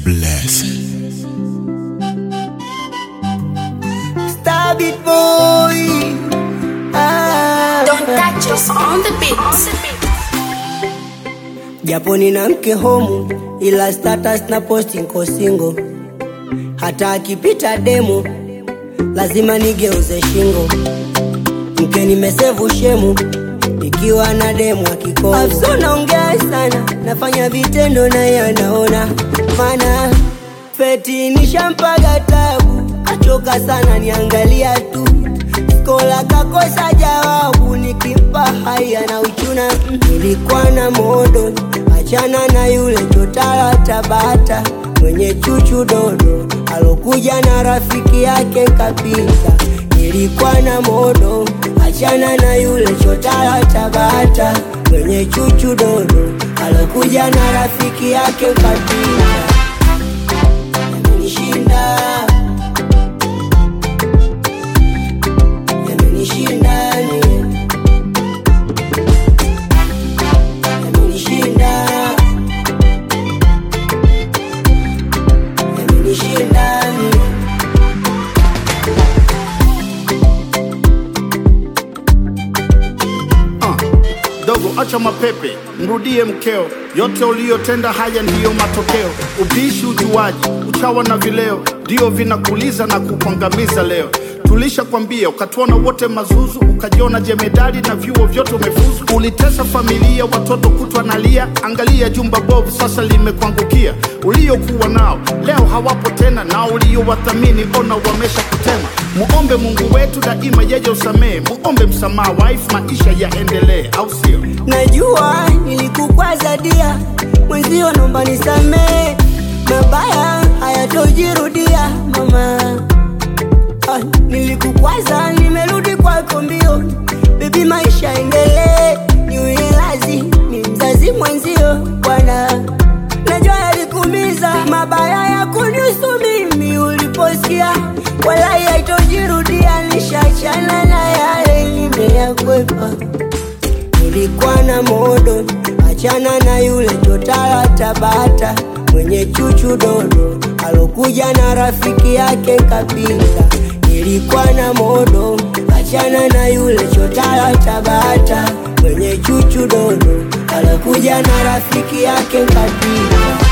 blessing. Stab it, boy. Don't touch us on the beat. Japo nina mke homu, ila status na posti nko single. Hata akipita demo, lazima nigeuze shingo. Mke nimesevu shemu, ikiwa na demo akikomo. Afso naongea sana, nafanya vitendo na yanaona. Mana feti nishampaga tabu, achoka sana niangalia tu. Skola kakosa jawabu, nikimpa haya na uchuna. Nilikuwa na modo, achana na yule chotara Tabata, mwenye chuchu dodo, alokuja na rafiki yake kapita. Nilikuwa na modo, achana na yule chotara Tabata, mwenye chuchu dodo, alokuja na rafiki yake kapita. Yamenishinda, yamenishinda, yamenishinda, yamenishinda. Dogo acha mapepe, mrudie mkeo. Yote uliyotenda haya ndiyo matokeo. Ubishi, ujuaji, uchawa na vileo, ndio vinakuliza na kukuangamiza leo. Tulisha kwambia, ukatuona wote mazuzu, ukajiona jemedali na vyuo vyote umefuzu. Ulitesa familia, watoto kutwa nalia. Angalia jumba bovu sasa limekuangukia. Uliokuwa nao leo hawapo tena, na uliowathamini ona wamesha kutema. Muombe Mungu wetu daima, yeye usamee. Muombe msamaha wife, maisha yaendelee, au sio? Najua nilikukwaza dia, mwenzio naomba nisamee. Mabaya hayatojirudia mama. Nilikukwaza, nimerudi kwako mbio. Baby maisha endelee, niwe lazi, ni mzazi mwenzio bwana. Najua yalikumiza, mabaya ya kunihusu mimi uliposikia. Wala haitojirudia, nishachana na yale nimeyakwepa. Nilikuwa na modo, achana na yule chotara Tabata, mwenye chuchu dodo, alokuja na rafiki yake kapita. Nilikuwa na modo, achana na yule chotara Tabata, mwenye chuchu dodo, alokuja na rafiki yake kapita.